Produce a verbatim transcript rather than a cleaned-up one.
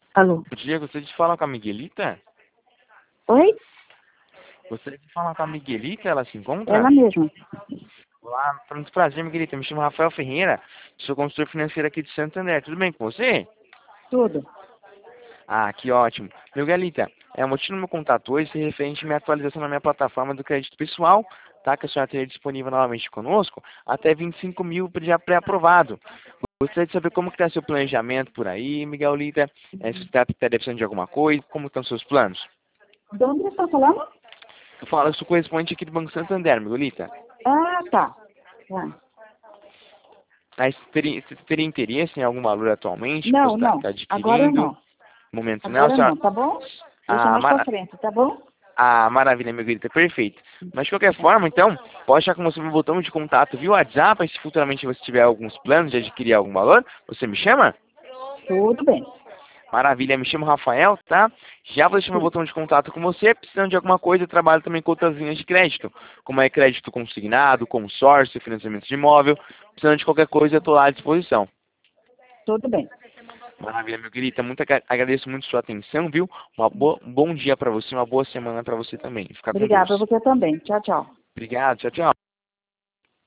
Alô? Bom dia, gostaria de falar com a Miguelita? Oi? Gostaria de falar com a Miguelita, ela se encontra? Ela mesma. Olá, muito prazer, Miguelita. Me chamo Rafael Ferreira, sou consultor financeiro aqui de Santo André. Tudo bem com você? Tudo. Ah, que ótimo. Miguelita, é, o motivo do meu contato hoje é referente à minha atualização na minha plataforma do crédito pessoal, tá? Que a senhora teria disponível novamente conosco, até vinte e cinco mil já pré-aprovado. Gostaria de saber como que está seu planejamento por aí, Miguelita. É, se você está tá precisando de alguma coisa, como estão seus planos? De onde você está falando? Eu falo, eu sou correspondente aqui do Banco Santander, Miguelita. Ah, tá. Tá. Aí, você teria, você teria interesse em algum valor atualmente que você Não, está não. tá Agora adquirindo? não. Momento não, a Agora senhora... não, tá bom? Deixa Ah, mais pra mara... frente, tá bom? ah, maravilha, Miguelita, perfeito. Mas de qualquer forma, então, pode deixar com você meu botão de contato via WhatsApp, e se futuramente você tiver alguns planos de adquirir algum valor, você me chama? Tudo bem. Maravilha, me chamo Rafael, tá? Já vou deixar meu Sim. botão de contato com você, precisando de alguma coisa, eu trabalho também com outras linhas de crédito, como é crédito consignado, consórcio, financiamento de imóvel, precisando de qualquer coisa, eu estou lá à disposição. Tudo bem. Maravilha, meu querido, muito agra- agradeço muito sua atenção, viu? Uma boa, um bom dia para você, uma boa semana para você também. Fica com Obrigada a Deus. você também. Tchau, tchau. Obrigado, tchau, tchau.